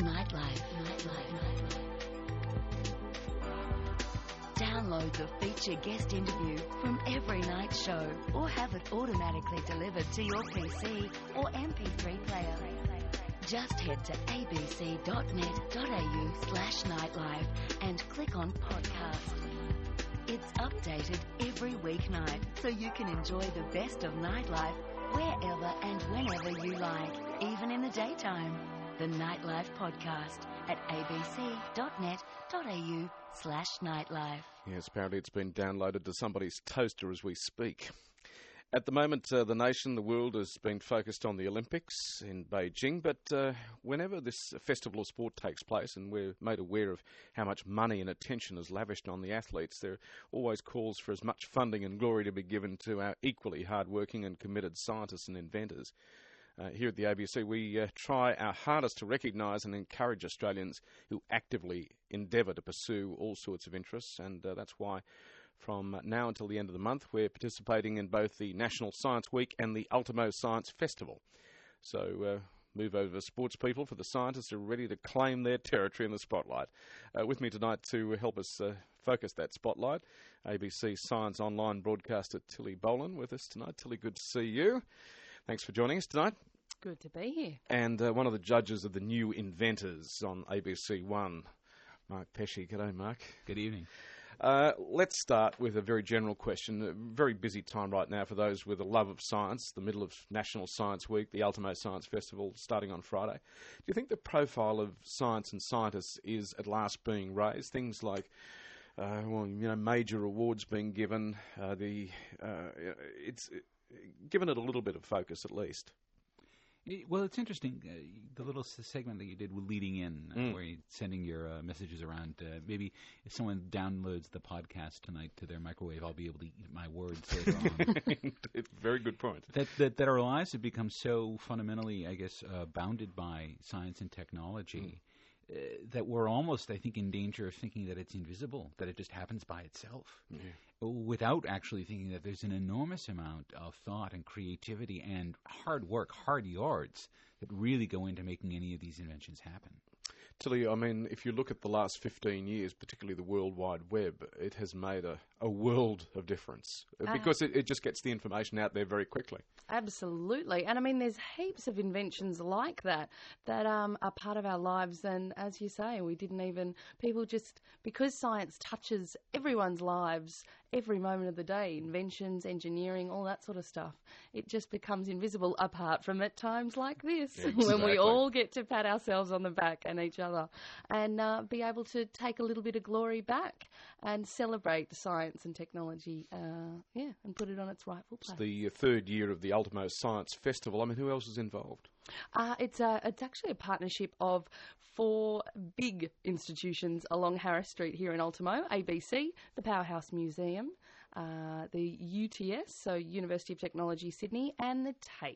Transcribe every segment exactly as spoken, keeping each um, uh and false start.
Nightlife. Nightlife. Nightlife. Download the feature guest interview from every night show or have it automatically delivered to your P C or M P three player. Just head to abc.net.au slash nightlife and click on podcast. It's updated every weeknight so you can enjoy the best of nightlife wherever and whenever you like, even in the daytime. The Nightlife Podcast at abc.net.au slash nightlife. Yes, apparently it's been downloaded to somebody's toaster as we speak. At the moment, uh, the nation, the world has been focused on the Olympics in Beijing, but uh, whenever this festival of sport takes place and we're made aware of how much money and attention is lavished on the athletes, there are always calls for as much funding and glory to be given to our equally hard-working and committed scientists and inventors. Uh, here at the A B C, we uh, try our hardest to recognise and encourage Australians who actively endeavour to pursue all sorts of interests, and uh, that's why from now until the end of the month we're participating in both the National Science Week and the Ultimo Science Festival. So uh, move over to sports people, for the scientists who are ready to claim their territory in the spotlight. Uh, with me tonight to help us uh, focus that spotlight, A B C Science Online broadcaster Tilly Boland with us tonight. Tilly, good to see you. Thanks for joining us tonight. Good to be here. And uh, one of the judges of the New Inventors on A B C One, Mark Pesce. G'day, Mark. Good evening. Uh, let's start with a very general question. A very busy time right now for those with a love of science, the middle of National Science Week, the Ultimo Science Festival starting on Friday. Do you think the profile of science and scientists is at last being raised? Things like uh, well, you know, major awards being given, uh, the uh, it's it, given it a little bit of focus at least. Well, it's interesting, uh, the little segment that you did with leading in, uh, Mm. where you're sending your uh, messages around. Uh, maybe if someone downloads the podcast tonight to their microwave, I'll be able to eat my words later on. Very good point. That, that that our lives have become so fundamentally, I guess, uh, bounded by science and technology, mm. uh, that we're almost, I think, in danger of thinking that it's invisible, that it just happens by itself. Yeah. Without actually thinking that there's an enormous amount of thought and creativity and hard work, hard yards that really go into making any of these inventions happen. Tilly, I mean, if you look at the last fifteen years, particularly the World Wide Web, it has made a, a world of difference uh, because it, it just gets the information out there very quickly. Absolutely. And I mean, there's heaps of inventions like that that um, are part of our lives. And as you say, we didn't even, people just, because science touches everyone's lives every moment of the day, inventions, engineering, all that sort of stuff, it just becomes invisible apart from at times like this, yeah, exactly. when we all get to pat ourselves on the back and each other and uh, be able to take a little bit of glory back and celebrate science and technology, uh, yeah, and put it on its rightful place. It's the third year of the Ultimo Science Festival. I mean, who else is involved? Uh, it's a, it's actually a partnership of four big institutions along Harris Street here in Ultimo: A B C, the Powerhouse Museum, uh, the U T S, so University of Technology Sydney, and the TAFE.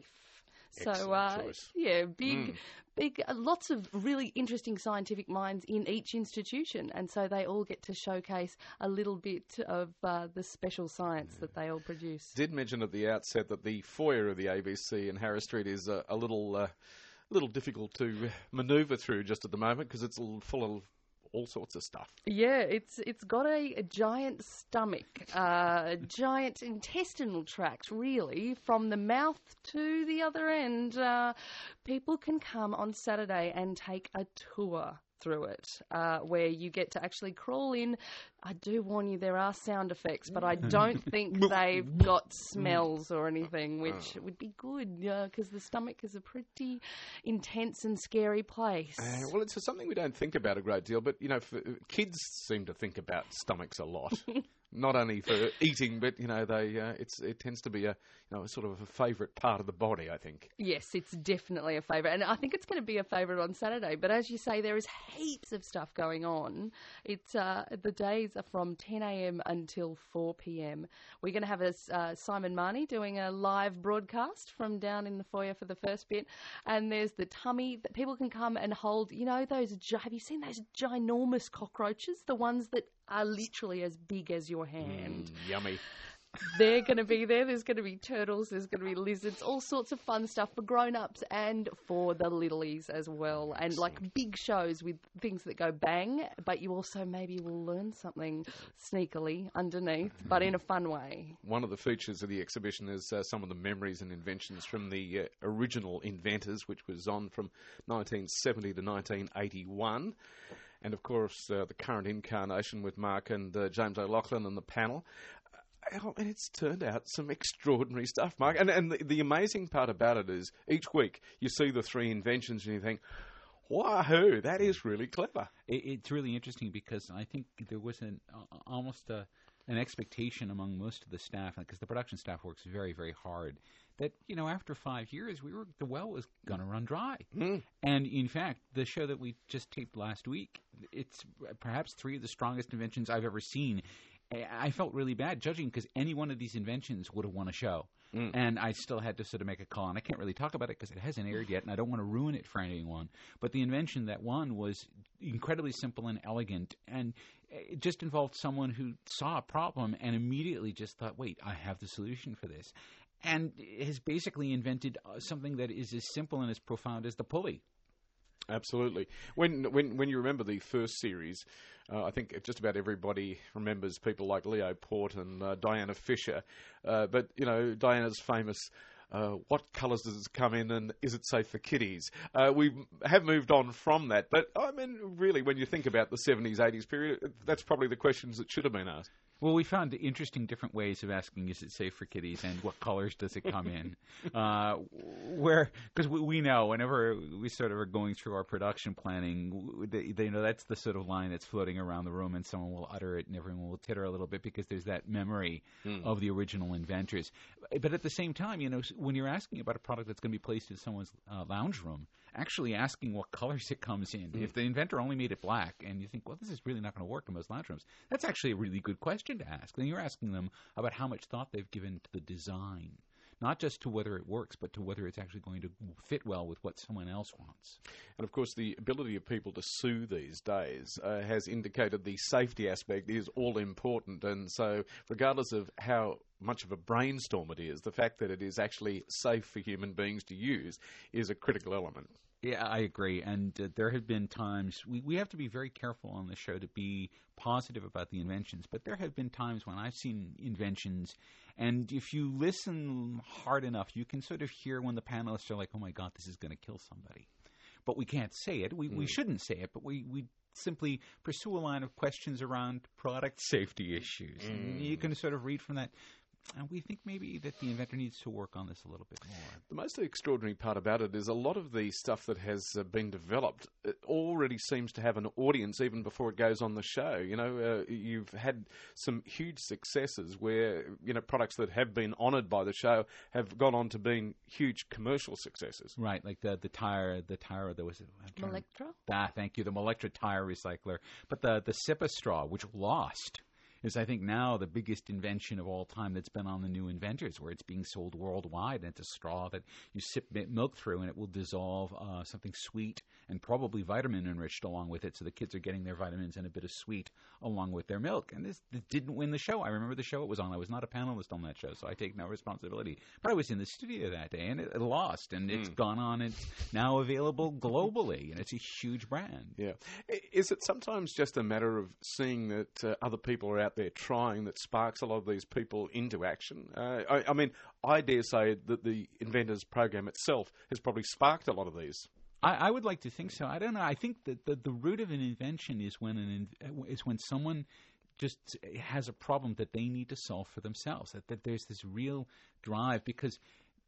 So, uh, yeah, big, mm. big, uh, lots of really interesting scientific minds in each institution, and so they all get to showcase a little bit of uh, the special science yeah. that they all produce. Did mention at the outset that the foyer of the A B C in Harris Street is a, a little, uh, little difficult to manoeuvre through just at the moment because it's full of all sorts of stuff. Yeah, it's it's got a, a giant stomach, uh, a giant intestinal tract, really, from the mouth to the other end. Uh, people can come on Saturday and take a tour through it, uh, where you get to actually crawl in. I do warn you, there are sound effects, but I don't think they've got smells or anything, which would be good, because the stomach is a pretty intense and scary place. Uh, well, it's something we don't think about a great deal, but, you know, for, kids seem to think about stomachs a lot. Not only for eating, but, you know, they uh, it's it tends to be a, you know, a sort of a favourite part of the body, I think. Yes, it's definitely a favourite. And I think it's going to be a favourite on Saturday. But as you say, there is heaps of stuff going on. It's uh, the days are from ten a.m. until four p.m. We're going to have a, uh, Simon Marnie doing a live broadcast from down in the foyer for the first bit. And there's the tummy that people can come and hold. You know, those, have you seen those ginormous cockroaches? The ones that are literally as big as your hand. Mm, yummy. They're going to be there. There's going to be turtles. There's going to be lizards. All sorts of fun stuff for grown-ups and for the littlies as well. And Excellent. like big shows with things that go bang, but you also maybe will learn something sneakily underneath, but in a fun way. One of the features of the exhibition is uh, some of the memories and inventions from the uh, original inventors, which was on from nineteen seventy to nineteen eighty-one. And, of course, uh, the current incarnation with Mark and uh, James O'Loughlin and the panel. Uh, and it's turned out some extraordinary stuff, Mark. And, and the, the amazing part about it is each week you see the three inventions and you think, wahoo, that is really clever. It, it's really interesting because I think there was an uh, almost a, an expectation among most of the staff, because the production staff works very, very hard, that, you know, after five years, we were the well was going to run dry. Mm. And, in fact, the show that we just taped last week, it's perhaps three of the strongest inventions I've ever seen. I felt really bad judging because any one of these inventions would have won a show. Mm. And I still had to sort of make a call. And I can't really talk about it because it hasn't aired yet, and I don't want to ruin it for anyone. But the invention that won was incredibly simple and elegant, and it just involved someone who saw a problem and immediately just thought, wait, I have the solution for this. And has basically invented something that is as simple and as profound as the pulley. Absolutely. When when when you remember the first series, uh, I think just about everybody remembers people like Leo Port and uh, Diana Fisher. Uh, but, you know, Diana's famous, uh, what colours does it come in and is it safe for kiddies? Uh, we have moved on from that. But, I mean, really, when you think about the seventies, eighties period, that's probably the questions that should have been asked. Well, we found interesting different ways of asking, is it safe for kiddies, and what colors does it come in? uh, where, because we, we know whenever we sort of are going through our production planning, they, they know that's the sort of line that's floating around the room, and someone will utter it, and everyone will titter a little bit because there's that memory mm. of the original inventors. But at the same time, you know, when you're asking about a product that's going to be placed in someone's uh, lounge room, actually asking what colors it comes in. Mm. If the inventor only made it black, and you think, well, this is really not going to work in most lounge rooms, that's actually a really good question to ask. Then you're asking them about how much thought they've given to the design, not just to whether it works, but to whether it's actually going to fit well with what someone else wants. And, of course, the ability of people to sue these days uh, has indicated the safety aspect is all important. And so regardless of how much of a brainstorm it is, the fact that it is actually safe for human beings to use is a critical element. Yeah, I agree. And uh, there have been times, we, we have to be very careful on the show to be positive about the inventions, but there have been times when I've seen inventions, and if you listen hard enough, you can sort of hear when the panelists are like, oh my God, this is going to kill somebody. But we can't say it. We, mm. we shouldn't say it, but we, we simply pursue a line of questions around product safety issues. Mm. And you can sort of read from that. And we think maybe that the inventor needs to work on this a little bit more. The most extraordinary part about it is a lot of the stuff that has uh, been developed it already seems to have an audience even before it goes on the show. You know, uh, you've had some huge successes where, you know, products that have been honoured by the show have gone on to being huge commercial successes. Right, like the the tire, the tire, there was... Molectra? Ah, thank you, the Molectra tire recycler. But the, the Sipa straw, which lost... is, I think, now the biggest invention of all time that's been on the new inventors, where it's being sold worldwide. And it's a straw that you sip milk through, and it will dissolve uh, something sweet and probably vitamin-enriched along with it, so the kids are getting their vitamins and a bit of sweet along with their milk. And this, this didn't win the show. I remember the show it was on. I was not a panelist on that show, so I take no responsibility. But I was in the studio that day, and it, it lost, and it's mm. gone on. It's now available globally, and it's a huge brand. Yeah. Is it sometimes just a matter of seeing that uh, other people are out they're trying that sparks a lot of these people into action? Uh, I, I mean, I dare say that the Inventors program itself has probably sparked a lot of these. I, I would like to think so. I don't know. I think that the, the root of an invention is when an is when someone just has a problem that they need to solve for themselves. That, that there's this real drive, because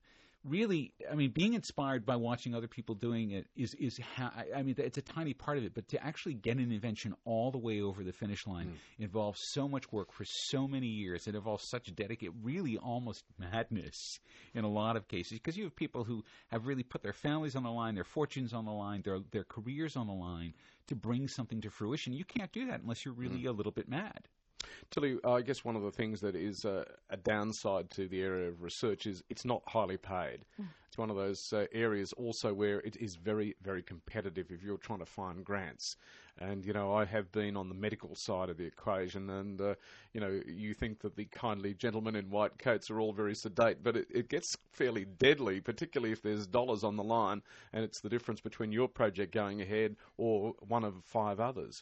really, I mean, being inspired by watching other people doing it is, is ha- I mean, it's a tiny part of it, but to actually get an invention all the way over the finish line mm. involves so much work for so many years. It involves such dedication, really almost madness in a lot of cases, because you have people who have really put their families on the line, their fortunes on the line, their their careers on the line to bring something to fruition. You can't do that unless you're really mm. a little bit mad. Tilly, I guess one of the things that is uh, a downside to the area of research is it's not highly paid. Mm. It's one of those uh, areas also where it is very, very competitive if you're trying to find grants. And, you know, I have been on the medical side of the equation and, uh, you know, you think that the kindly gentlemen in white coats are all very sedate, but it, it gets fairly deadly, particularly if there's dollars on the line and it's the difference between your project going ahead or one of five others.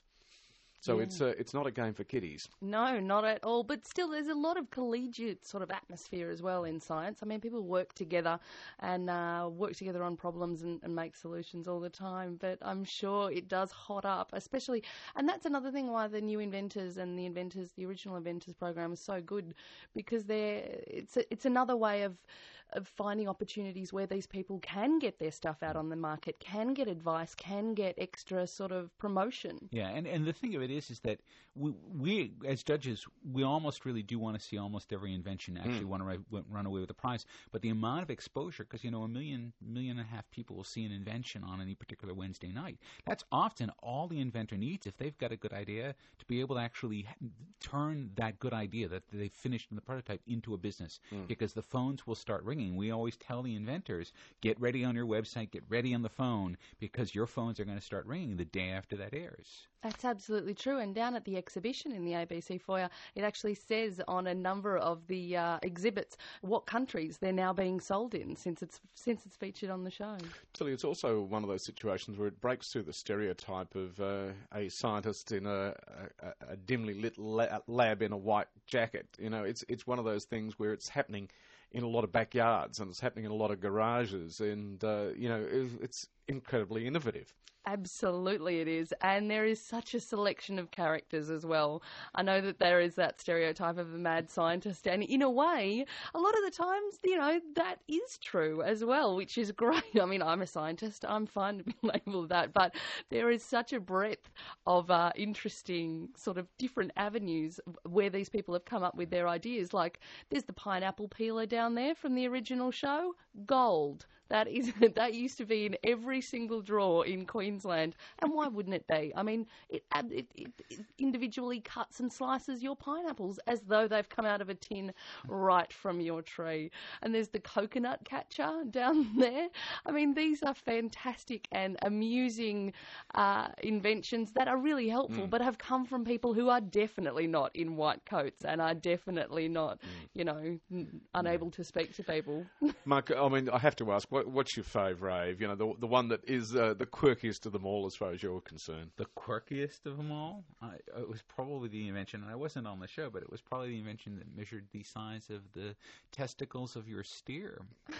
So yeah. it's uh, it's not a game for kiddies. No, not at all. But still, there's a lot of collegiate sort of atmosphere as well in science. I mean, people work together and uh, work together on problems and, and make solutions all the time. But I'm sure it does hot up, especially, and that's another thing why the new inventors and the inventors, the original inventors program is so good, because they're it's a, it's another way of of finding opportunities where these people can get their stuff out on the market, can get advice, can get extra sort of promotion. Yeah, and, and the thing of it is, is that we, we, as judges, we almost really do want to see almost every invention actually mm. want to ri- run away with a prize. But the amount of exposure, because, you know, a million, million and a half people will see an invention on any particular Wednesday night. That's often all the inventor needs if they've got a good idea to be able to actually turn that good idea that they've finished in the prototype into a business, mm. because the phones will start ringing. We always tell the inventors, get ready on your website, get ready on the phone, because your phones are going to start ringing the day after that airs. That's absolutely true. And down at the exhibition in the A B C foyer, it actually says on a number of the uh, exhibits what countries they're now being sold in since it's since it's featured on the show. Tilly, it's also one of those situations where it breaks through the stereotype of uh, a scientist in a, a, a dimly lit la- lab in a white jacket. You know, it's it's one of those things where it's happening in a lot of backyards and it's happening in a lot of garages, and uh, you know, it's incredibly innovative. Absolutely it is. And there is such a selection of characters as well. I know that there is that stereotype of a mad scientist, and in a way, a lot of the times, you know, that is true as well, which is great. I mean, I'm a scientist. I'm fine to be labelled that. But there is such a breadth of uh, interesting sort of different avenues where these people have come up with their ideas. Like, there's the pineapple peeler down there from the original show. Gold. That is that used to be in every single drawer in Queensland, and why wouldn't it be? I mean, it, it, it, it individually cuts and slices your pineapples as though they've come out of a tin right from your tree. And there's the coconut catcher down there. I mean, these are fantastic and amusing uh, inventions that are really helpful, mm. but have come from people who are definitely not in white coats and are definitely not, mm. you know, n- unable to speak to people. Mark, I mean, I have to ask, What, what's your favourite rave? You know, the the one that is uh, the quirkiest of them all, as far as you're concerned. The quirkiest of them all? I, it was probably the invention, and I wasn't on the show, but it was probably the invention that measured the size of the testicles of your steer.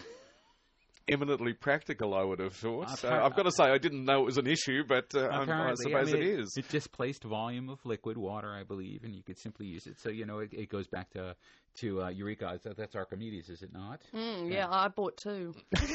Eminently practical, I would have thought. Uh, I've got to say, I didn't know it was an issue, but uh, I suppose I mean, it it is. It displaced volume of liquid water, I believe, and you could simply use it. So, you know, it, it goes back to to uh, Eureka. That's Archimedes, is it not? Mm, yeah, yeah, I bought two.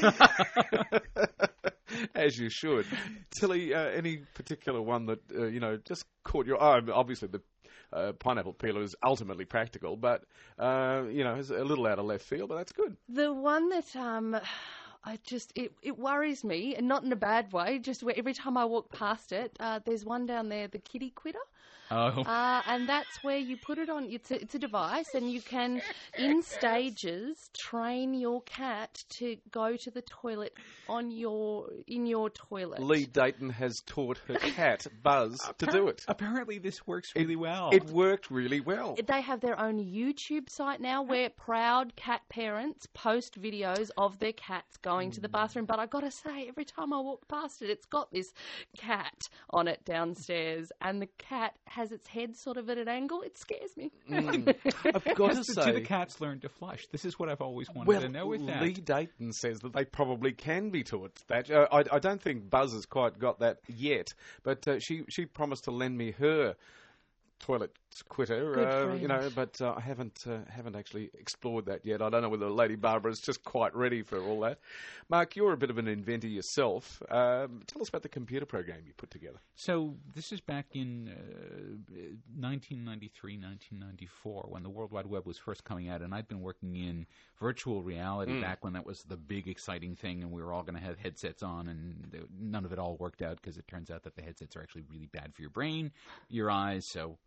As you should. Tilly, uh, any particular one that, uh, you know, just caught your eye? Obviously, the Uh, pineapple peeler is ultimately practical, but, uh, you know, it's a little out of left field, but that's good. The one that um, I just, it, it worries me, and not in a bad way, just where every time I walk past it, uh, there's one down there, the kitty quitter. Oh. Uh, and that's where you put it on. It's a, it's a device, and you can, in stages, train your cat to go to the toilet on your in your toilet. Lee Dayton has taught her cat, Buzz, to do it. Apparently this works really it, well. It worked really well. They have their own YouTube site now where proud cat parents post videos of their cats going to the bathroom. But I got to say, every time I walk past it, it's got this cat on it downstairs, and the cat has has its head sort of at an angle. It scares me. Mm. I've got to say, do the cats learn to flush? This is what I've always wanted well, to know with that. Lee Dayton says that they probably can be taught that. Uh, I, I don't think Buzz has quite got that yet, but uh, she she promised to lend me her toilet quitter, uh, you know, but uh, I haven't uh, haven't actually explored that yet. I don't know whether Lady Barbara's just quite ready for all that. Mark, you're a bit of an inventor yourself. Um, tell us about the computer program you put together. So this is back in uh, nineteen ninety-three, nineteen ninety-four, when the World Wide Web was first coming out, and I'd been working in virtual reality mm. back when that was the big exciting thing, and we were all going to have headsets on, and none of it all worked out because it turns out that the headsets are actually really bad for your brain, your eyes, so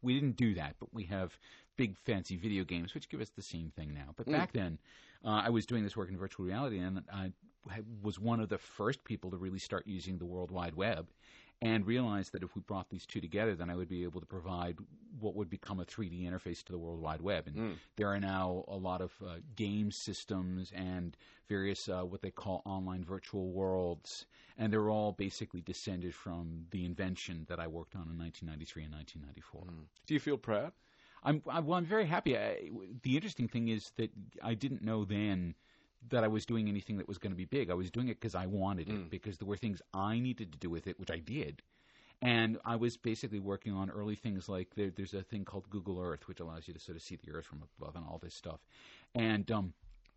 we didn't do that, but we have big fancy video games, which give us the same thing now. But Mm. back then, uh, I was doing this work in virtual reality, and I was one of the first people to really start using the World Wide Web, and realized that if we brought these two together, then I would be able to provide what would become a three D interface to the World Wide Web. And Mm. there are now a lot of uh, game systems and various uh, what they call online virtual worlds, and they're all basically descended from the invention that I worked on in nineteen ninety-three and nineteen ninety-four. Mm. Do you feel proud? I'm, I, well, I'm very happy. I, the interesting thing is that I didn't know then that I was doing anything that was going to be big. I was doing it because I wanted it, Mm. because there were things I needed to do with it, which I did. And I was basically working on early things like there, there's a thing called Google Earth, which allows you to sort of see the Earth from above and all this stuff. And um,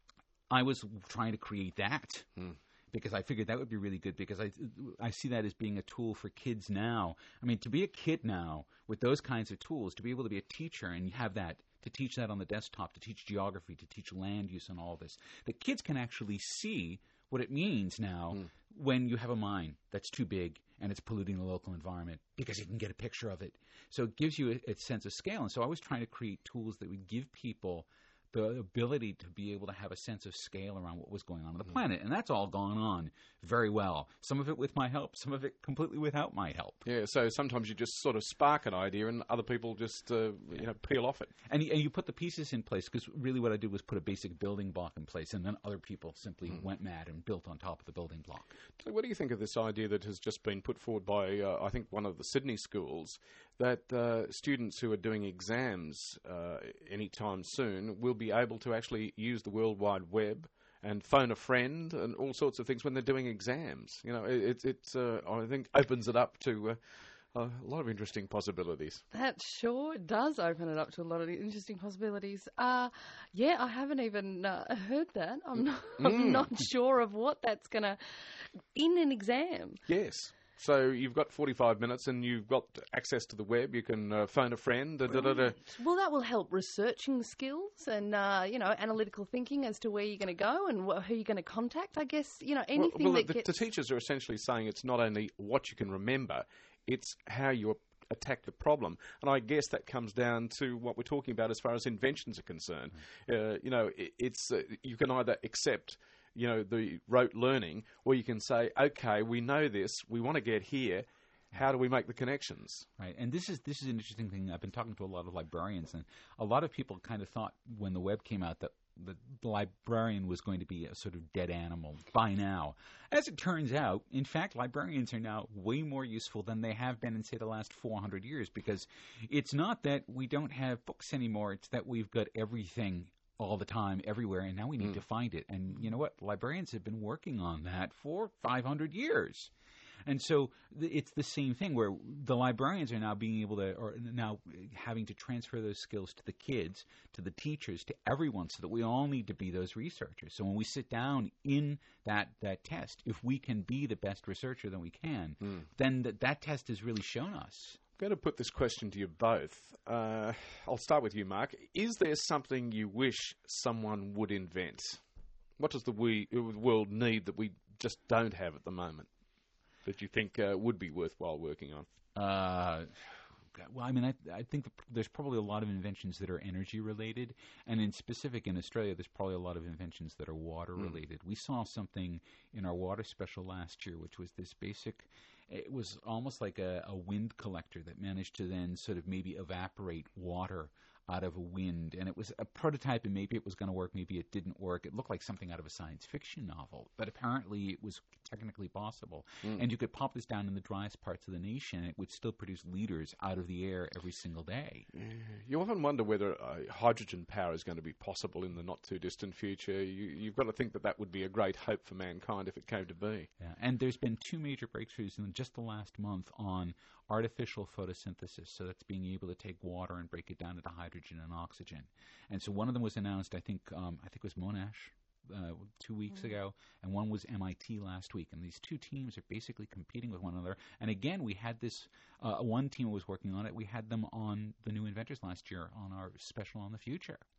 I was trying to create that. Mm. Because I figured that would be really good, because I I see that as being a tool for kids now. I mean, to be a kid now with those kinds of tools, to be able to be a teacher and have that, to teach that on the desktop, to teach geography, to teach land use and all this, the kids can actually see what it means now Mm. when you have a mine that's too big and it's polluting the local environment, because you can get a picture of it. So it gives you a, a sense of scale. And so I was trying to create tools that would give people the ability to be able to have a sense of scale around what was going on on the Mm. planet. And that's all gone on very well. Some of it with my help, some of it completely without my help. Yeah, so sometimes you just sort of spark an idea and other people just, uh, you know, peel off it. And, y- and you put the pieces in place, because really what I did was put a basic building block in place, and then other people simply Mm. went mad and built on top of the building block. So what do you think of this idea that has just been put forward by, uh, I think, one of the Sydney schools, that uh, students who are doing exams uh, anytime soon will be able to actually use the World Wide Web and phone a friend and all sorts of things when they're doing exams? You know, it, it uh, I think, opens it up to uh, a lot of interesting possibilities. That sure does open it up to a lot of interesting possibilities. Uh, yeah, I haven't even uh, heard that. I'm not, Mm. I'm not sure of what that's going to, in an exam. Yes. So you've got forty-five minutes and you've got access to the web. You can uh, phone a friend. Da, da, da, da. Well, that will help researching skills and, uh, you know, analytical thinking as to where you're going to go and wh- who you're going to contact. I guess, you know, Well, anything well, that the, gets... the teachers are essentially saying it's not only what you can remember, it's how you attack the problem. And I guess that comes down to what we're talking about as far as inventions are concerned. Uh, you know, it, it's uh, you can either accept, you know, the rote learning, or you can say, okay, we know this, we want to get here. How do we make the connections? Right, and this is this is an interesting thing. I've been talking to a lot of librarians, and a lot of people kind of thought when the web came out that the, the librarian was going to be a sort of dead animal by now. As it turns out, in fact, librarians are now way more useful than they have been in, say, the last four hundred years, because it's not that we don't have books anymore, it's that we've got everything all the time, everywhere, and now we need Mm. to find it. And you know what? Librarians have been working on that for five hundred years. And so th- it's the same thing where the librarians are now being able to, or now having to transfer those skills to the kids, to the teachers, to everyone, so that we all need to be those researchers. So when we sit down in that, that test, if we can be the best researcher that we can, Mm. then th- that test has really shown us. I'm going to put this question to you both. Uh, I'll start with you, Mark. Is there something you wish someone would invent? What does the we, uh, world need that we just don't have at the moment, that you think uh, would be worthwhile working on? Uh, well, I mean, I, I think that there's probably a lot of inventions that are energy related, and in specific in Australia, there's probably a lot of inventions that are water related. We saw something in our water special last year, which was this basic. It was almost like a, a wind collector that managed to then sort of maybe evaporate water out of a wind, and it was a prototype, and maybe it was going to work, maybe it didn't work. It looked like something out of a science fiction novel, but apparently it was technically possible. Mm. And you could pop this down in the driest parts of the nation, and it would still produce liters out of the air every single day. Yeah. You often wonder whether uh, hydrogen power is going to be possible in the not-too-distant future. You, you've got to think that that would be a great hope for mankind if it came to be. Yeah. And there's been two major breakthroughs in just the last month on artificial photosynthesis. So that's being able to take water and break it down into hydrogen and oxygen. And so one of them was announced, I think, um, I think it was Monash uh, two weeks Mm. ago, and one was M I T last week. And these two teams are basically competing with one another. And again, we had this, uh, one team was working on it. We had them on the New Inventors last year on our special on the future.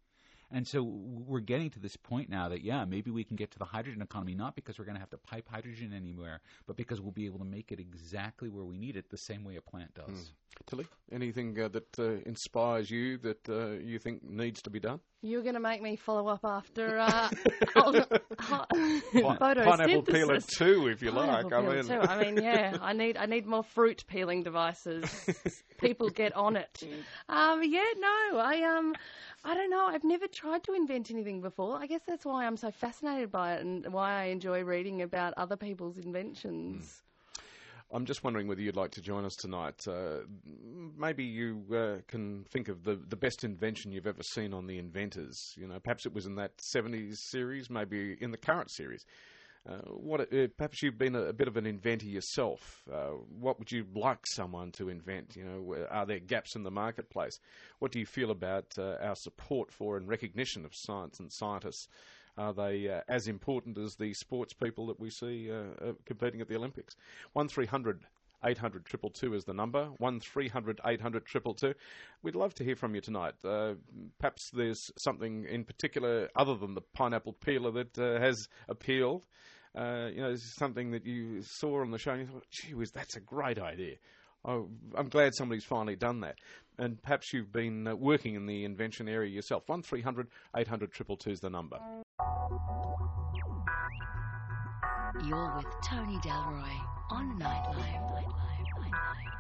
And so we're getting to this point now that, yeah, maybe we can get to the hydrogen economy, not because we're going to have to pipe hydrogen anywhere, but because we'll be able to make it exactly where we need it, the same way a plant does. Mm. Tilly, anything uh, that uh, inspires you that uh, you think needs to be done? You're going to make me follow up after uh, on, uh, photosynthesis. Pineapple peeler two, if you like. Pineapple I mean, peeler too. I mean, yeah, I need I need more fruit peeling devices. People get on it. Um, yeah, no, I um, I don't know. I've never tried to invent anything before. I guess that's why I'm so fascinated by it and why I enjoy reading about other people's inventions. Mm. I'm just wondering whether you'd like to join us tonight. Uh, maybe you uh, can think of the, the best invention you've ever seen on The Inventors. You know, perhaps it was in that seventies series, maybe in the current series. Uh, what uh, perhaps you've been a, a bit of an inventor yourself. Uh, what would you like someone to invent? You know, are there gaps in the marketplace? What do you feel about uh, our support for and recognition of science and scientists? Are they uh, as important as the sports people that we see uh, uh, competing at the Olympics? one three hundred eight hundred two two two is the number. one three hundred eight hundred two two two. We'd love to hear from you tonight. Uh, perhaps there's something in particular other than the pineapple peeler that uh, has appealed. Uh, you know, something that you saw on the show and you thought, gee whiz, that's a great idea. Oh, I'm glad somebody's finally done that. And perhaps you've been uh, working in the invention area yourself. one three hundred eight hundred two two two is the number. You're with Tony Delroy on Nightlife. Nightlife.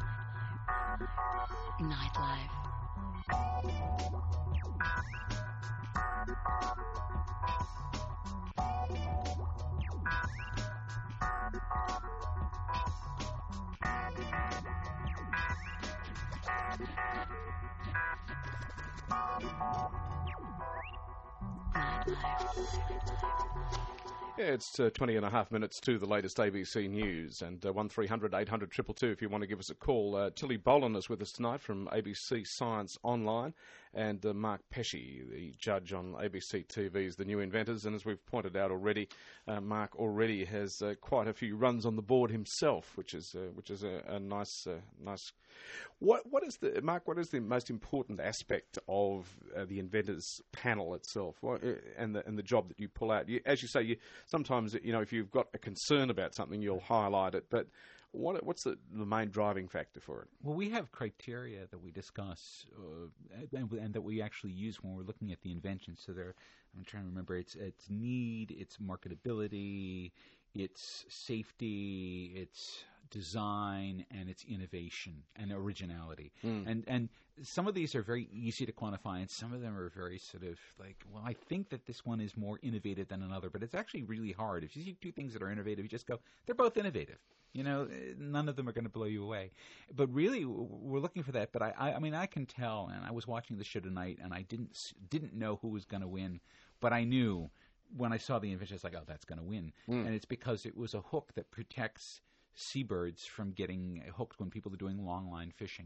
Nightlife. Nightlife. Yeah, it's uh, twenty and a half minutes to the latest A B C News, and uh, one three hundred eight hundred two two two if you want to give us a call. Uh, Tilly Boland is with us tonight from A B C Science Online, and uh, Mark Pesce, the judge on A B C T V's The New Inventors. And as we've pointed out already, uh, Mark already has uh, quite a few runs on the board himself, which is uh, which is a, a nice uh, nice. What what is the Mark? What is the most important aspect of uh, the Inventors panel itself, what, uh, and the and the job that you pull out? You, as you say, you sometimes you know if you've got a concern about something, you'll highlight it, but. What, what's the, the main driving factor for it? Well, we have criteria that we discuss uh, and, and that we actually use when we're looking at the invention. So there, I'm trying to remember, it's it's need, it's marketability, it's safety, it's design, and it's innovation and originality. Mm. And and some of these are very easy to quantify, and some of them are very sort of like, well, I think that this one is more innovative than another, but it's actually really hard. If you see two things that are innovative, you just go, they're both innovative. You know, none of them are going to blow you away. But really, we're looking for that. But I, I, I mean, I can tell, and I was watching the show tonight, and I didn't didn't know who was going to win, but I knew when I saw the invention, I was like, oh, that's going to win. Mm. And it's because it was a hook that protects seabirds from getting hooked when people are doing long line fishing.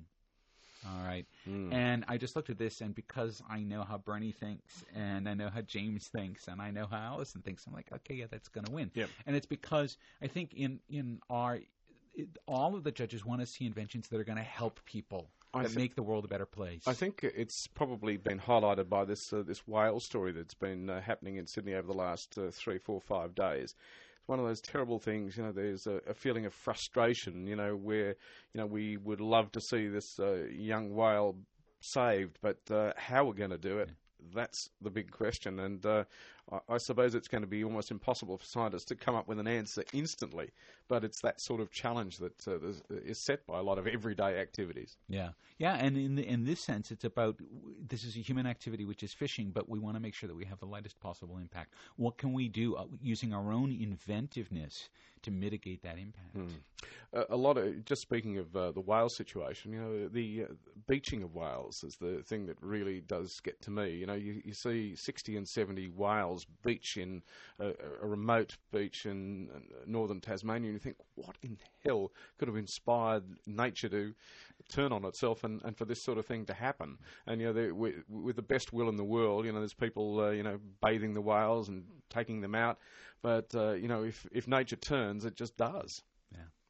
All right. Mm. And I just looked at this, and because I know how Bernie thinks, and I know how James thinks, and I know how Allison thinks, I'm like, okay, yeah, that's going to win. Yep. And it's because I think in, in our it, all of the judges want to see inventions that are going to help people, I that th- make the world a better place. I think it's probably been highlighted by this uh, this whale story that's been uh, happening in Sydney over the last uh, three, four, five days. One of those terrible things, you know, there's a, a feeling of frustration, you know, where, you know, we would love to see this uh, young whale saved, but uh, how we're going to do it, that's the big question. And uh, I, I suppose it's going to be almost impossible for scientists to come up with an answer instantly, but it's that sort of challenge that uh, is set by a lot of everyday activities. Yeah, yeah, and in the, in this sense, it's about, this is a human activity, which is fishing, but we want to make sure that we have the lightest possible impact. What can we do uh, using our own inventiveness to mitigate that impact? Hmm. Uh, a lot of, just speaking of uh, the whale situation, you know, the uh, beaching of whales is the thing that really does get to me. You know, you, you see sixty and seventy whales beach in a, a remote beach in northern Tasmania, and you think, what in hell could have inspired nature to turn on itself and, and for this sort of thing to happen? And, you know, with, with the best will in the world, you know, there's people, uh, you know, bathing the whales and taking them out. But, uh, you know, if, if nature turns, it just does. Yeah.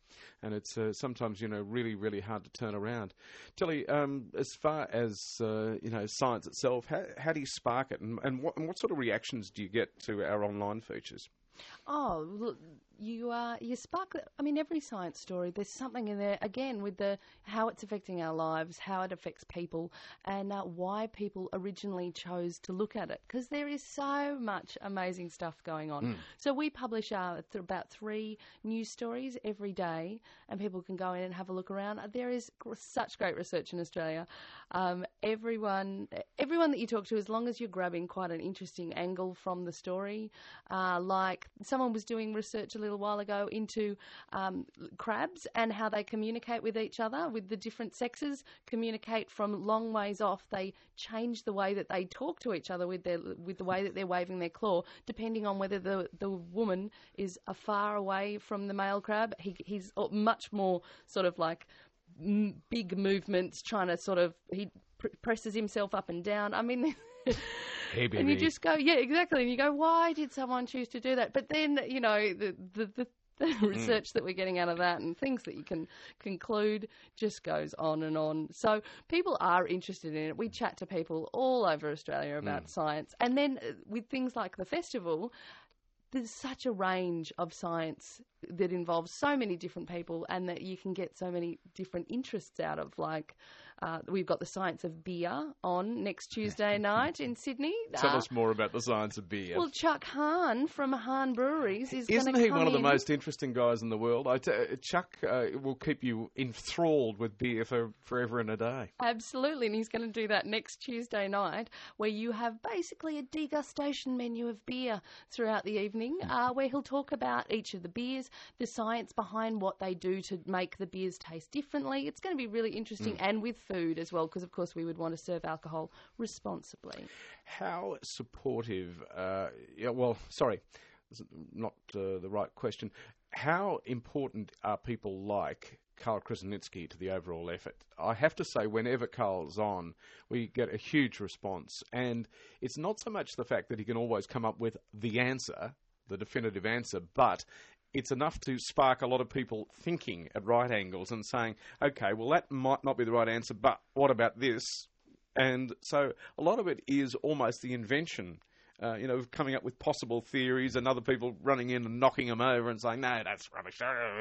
and it's uh, sometimes, you know, really, really hard to turn around. Tilly, um, as far as, uh, you know, science itself, how, how do you spark it, and, and, what, and what sort of reactions do you get to our online features? Oh, look, you uh, you spark. I mean, every science story, there's something in there again with the how it's affecting our lives, how it affects people, and uh, why people originally chose to look at it. Because there is so much amazing stuff going on. Mm. So we publish uh, th- about three news stories every day, and people can go in and have a look around. There is gr- such great research in Australia. Um, everyone, everyone that you talk to, as long as you're grabbing quite an interesting angle from the story, uh, like someone was doing research a little while ago into um, crabs and how they communicate with each other, with the different sexes, communicate from long ways off. They change the way that they talk to each other with their with the way that they're waving their claw, depending on whether the the woman is a far away from the male crab. He, he's much more sort of like m- big movements, trying to sort of, he pr- presses himself up and down. I mean... Hey, baby. And you just go, yeah, exactly. And you go, why did someone choose to do that? But then, you know, the the, the, the research mm. that we're getting out of that and things that you can conclude just goes on and on. So people are interested in it. We chat to people all over Australia about mm. science. And then with things like the festival, there's such a range of science that involves so many different people and that you can get so many different interests out of, like... Uh, we've got the science of beer on next Tuesday night in Sydney. Tell uh, us more about the science of beer. Well, Chuck Hahn from Hahn Breweries is going to Isn't come he one of the in. most interesting guys in the world? I t- Chuck uh, will keep you enthralled with beer for forever and a day. Absolutely, and he's going to do that next Tuesday night, where you have basically a degustation menu of beer throughout the evening, uh, where he'll talk about each of the beers, the science behind what they do to make the beers taste differently. It's going to be really interesting, mm. and with food as well, because of course we would want to serve alcohol responsibly. How supportive, uh, yeah, well, sorry, not uh, the right question. How important are people like Carl Krasnitsky to the overall effort? I have to say, whenever Carl's on, we get a huge response, and it's not so much the fact that he can always come up with the answer, the definitive answer, but it's enough to spark a lot of people thinking at right angles and saying, okay, well, that might not be the right answer, but what about this? And so a lot of it is almost the invention, uh, you know, of coming up with possible theories and other people running in and knocking them over and saying, no, that's rubbish.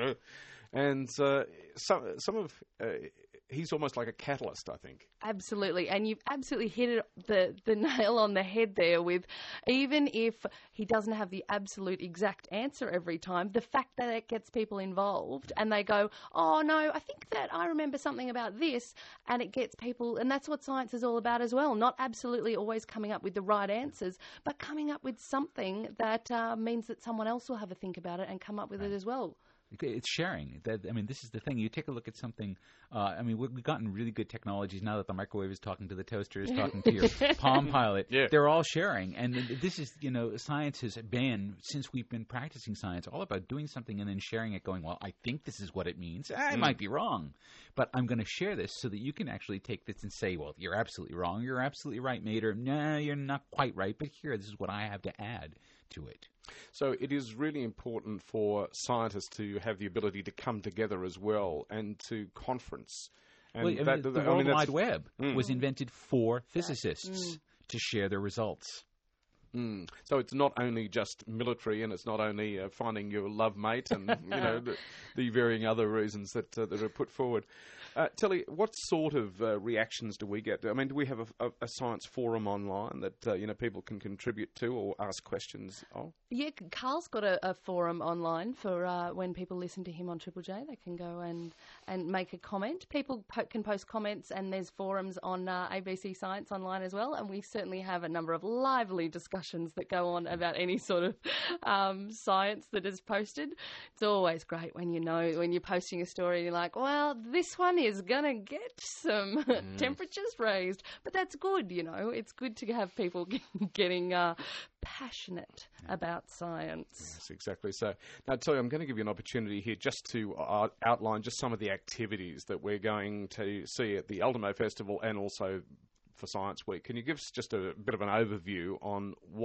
And uh, some, some of... Uh, he's almost like a catalyst, I think. Absolutely. And you've absolutely hit it, the, the nail on the head there with, even if he doesn't have the absolute exact answer every time, the fact that it gets people involved and they go, oh, no, I think that I remember something about this, and it gets people, and that's what science is all about as well, not absolutely always coming up with the right answers, but coming up with something that uh, means that someone else will have a think about it and come up with right. it as well. It's sharing. That I mean, this is the thing. You take a look at something. Uh, I mean, we've gotten really good technologies now that the microwave is talking to the toaster, is talking to your Palm Pilot. Yeah. They're all sharing. And this is, you know, science has been, since we've been practicing science, all about doing something and then sharing it, going, well, I think this is what it means. I mm. might be wrong, but I'm going to share this so that you can actually take this and say, well, you're absolutely wrong. You're absolutely right, mate. Or, no, you're not quite right. But here, this is what I have to add to it. So it is really important for scientists to have the ability to come together as well and to conference. And well, that, the that, World I mean, Wide Web mm. was invented for physicists mm. to share their results. Mm. So it's not only just military, and it's not only uh, finding your love mate, and you know the, the varying other reasons that uh, that are put forward. Uh, Tilly, what sort of uh, reactions do we get? I mean, do we have a, a, a science forum online that uh, you know people can contribute to or ask questions of? Yeah, Carl's got a, a forum online for uh, when people listen to him on Triple J. They can go and, and make a comment. People po- can post comments, and there's forums on uh, A B C Science online as well. And we certainly have a number of lively discussions that go on about any sort of um, science that is posted. It's always great when you know when you're posting a story and you're like, well, this one is going to get some mm. temperatures raised. But that's good, you know. It's good to have people getting uh, passionate yeah. about science. Yes, exactly. So, now, Tilly, I'm going to give you an opportunity here just to uh, outline just some of the activities that we're going to see at the Ultimo Festival and also for Science Week. Can you give us just a bit of an overview on what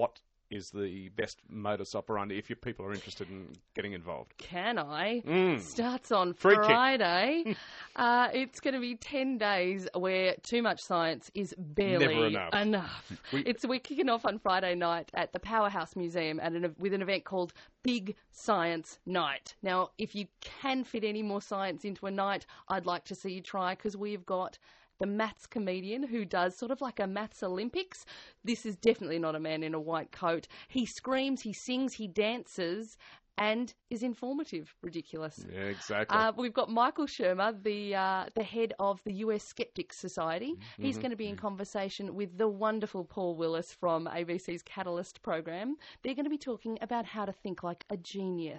is the best modus operandi if your people are interested in getting involved? Can I? Mm. Starts on Free kick. Friday. uh, it's going to be ten days where too much science is barely Never enough. enough. We- it's we're kicking off on Friday night at the Powerhouse Museum at an, with an event called Big Science Night. Now, if you can fit any more science into a night, I'd like to see you try, because we've got the maths comedian who does sort of like a maths Olympics. This is definitely not a man in a white coat. He screams, he sings, he dances, and is informative. Ridiculous. Yeah, exactly. Uh, we've got Michael Shermer, the uh, the head of the U S Skeptics Society. Mm-hmm. He's going to be in conversation with the wonderful Paul Willis from A B C's Catalyst program. They're going to be talking about how to think like a genius.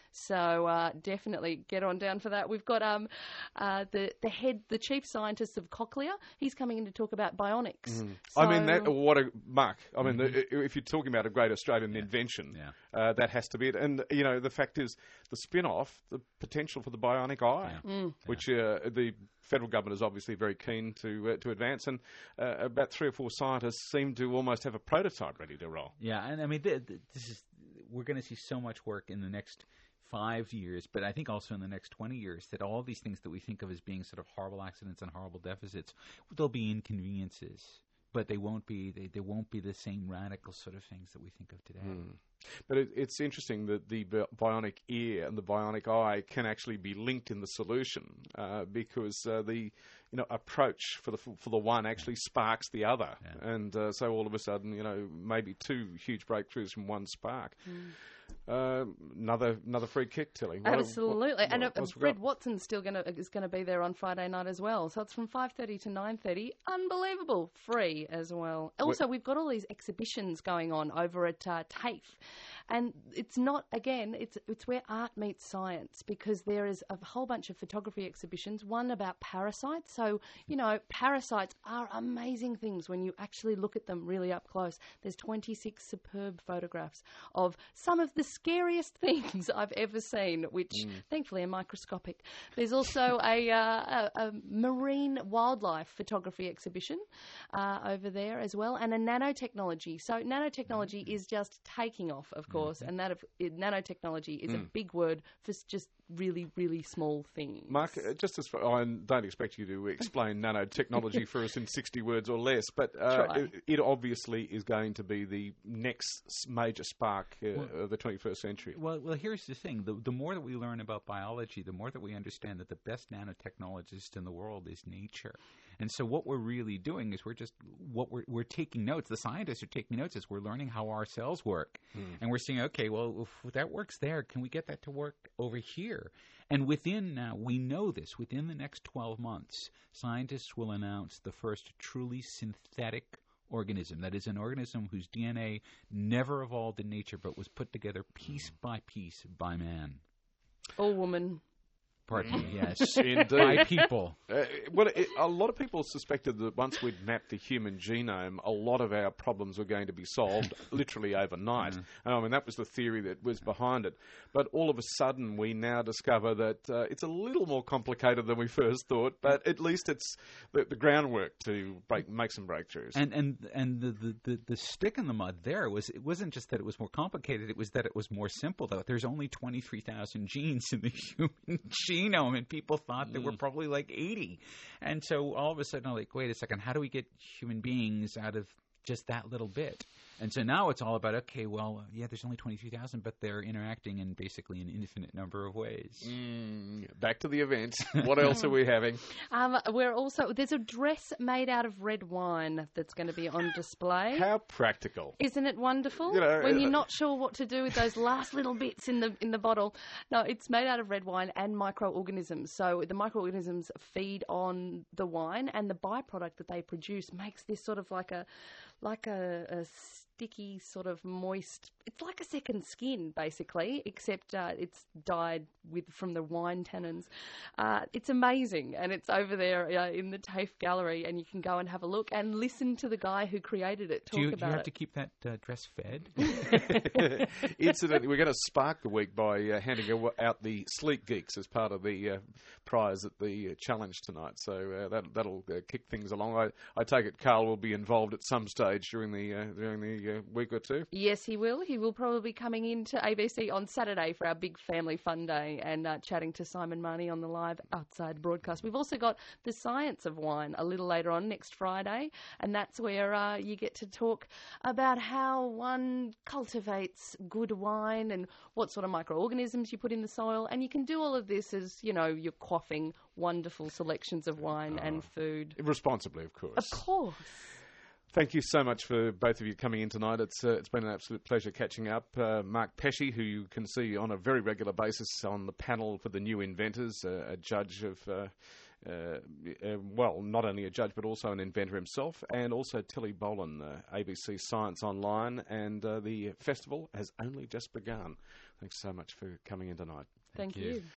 So uh, definitely get on down for that. We've got um, uh, the the head, the chief scientist of Cochlear. He's coming in to talk about bionics. Mm. So, I mean, that, what a Mark. I mean, the, if you're talking about a great Australian invention, Yeah. uh, that has to be it. And you know, the fact is, the spin-off, the potential for the bionic eye, Mm. which uh, the federal government is obviously very keen to uh, to advance, and uh, about three or four scientists seem to almost have a prototype ready to roll. Yeah, and I mean, th- th- this is we're going to see so much work in the next five years, but I think also in the next twenty years, that all these things that we think of as being sort of horrible accidents and horrible deficits, there'll be inconveniences, but they won't be they, they won't be the same radical sort of things that we think of today. Mm. But it, it's interesting that the bi- bionic ear and the bionic eye can actually be linked in the solution, uh, because uh, the you know approach for the for the one actually sparks the other, Yeah. and uh, so all of a sudden, you know, maybe two huge breakthroughs from one spark. Mm. Uh, another another free kick, Tilly. What- Absolutely, what- and uh, what else we Fred got? Watson's still going to is going to be there on Friday night as well. So it's from five thirty to nine thirty. Unbelievable, free as well. Also, we've got all these exhibitions going on over at uh, TAFE, and it's not again. It's it's where art meets science, because there is a whole bunch of photography exhibitions. One about parasites. So you know, parasites are amazing things when you actually look at them really up close. There's twenty-six superb photographs of some of the scariest things I've ever seen, which Mm. thankfully are microscopic. There's also a, uh, a, a marine wildlife photography exhibition uh, over there as well, and a nanotechnology. So nanotechnology Mm. is just taking off, of course, and that of, it, nanotechnology is a Mm. big word for s- just really, really small things. Mark, uh, just as I don't expect you to explain nanotechnology for us in sixty words or less, but uh, Try. it, it obviously is going to be the next s- major spark uh, Well- of the twenty-first century. Well, well, here's the thing: the the more that we learn about biology, the more that we understand that the best nanotechnologist in the world is nature. And so, what we're really doing is we're just what we're we're taking notes. The scientists are taking notes as we're learning how our cells work, and we're saying, okay, well, if that works there, can we get that to work over here? And within now, we know this. Within the next twelve months, scientists will announce the first truly synthetic organism. That is an organism whose D N A never evolved in nature, but was put together piece by piece by man. Or woman. Pardon me, yes. Indeed. By people. Uh, well, it, a lot of people suspected that once we'd mapped the human genome, a lot of our problems were going to be solved literally overnight. Mm. And I mean, that was the theory that was behind it. But all of a sudden, we now discover that uh, it's a little more complicated than we first thought, but at least it's the, the groundwork to break, make some breakthroughs. And and and the, the, the, the stick in the mud there was it wasn't just that it was more complicated, it was that it was more simple, though. There's only twenty-three thousand genes in the human genome, and people thought there were probably like eighty. And so all of a sudden, I'm like, wait a second, how do we get human beings out of just that little bit? And so now it's all about, okay, well, yeah, there's only twenty-three thousand, but they're interacting in basically an infinite number of ways. Mm, back to the event. What else are we having? Um, we're also there's a dress made out of red wine that's going to be on display. How practical. Isn't it wonderful? You know, when you're uh, not sure what to do with those last little bits in the in the bottle. No, it's made out of red wine and microorganisms. So the microorganisms feed on the wine, and the byproduct that they produce makes this sort of like a like a, a sticky, sort of moist. It's like a second skin, basically, except uh, it's dyed with from the wine tannins. Uh, it's amazing, and it's over there uh, in the TAFE gallery, and you can go and have a look and listen to the guy who created it talk Do you, do about you have it. to keep that uh, dress fed? Incidentally, we're going to spark the week by uh, handing aw- out the Sleek Geeks as part of the uh, prize at the uh, challenge tonight. So uh, that, that'll uh, kick things along. I, I take it Carl will be involved at some stage during the uh, during the uh, week or two. Yes, he will. He will probably be coming into A B C on Saturday for our big family fun day and uh, chatting to Simon Marnie on the live outside broadcast. We've also got The Science of Wine a little later on next Friday, and that's where uh, you get to talk about how one cultivates good wine and what sort of microorganisms you put in the soil. And you can do all of this as, you know, you're quaffing wonderful selections of wine Oh. and food. Responsibly, of course. Of course. Thank you so much for both of you coming in tonight. It's uh, it's been an absolute pleasure catching up. Uh, Mark Pesce, who you can see on a very regular basis on the panel for the New Inventors, uh, a judge of, uh, uh, uh, well, not only a judge but also an inventor himself, and also Tilly Boland, uh, A B C Science Online, and uh, the festival has only just begun. Thanks so much for coming in tonight. Thank, Thank you. you.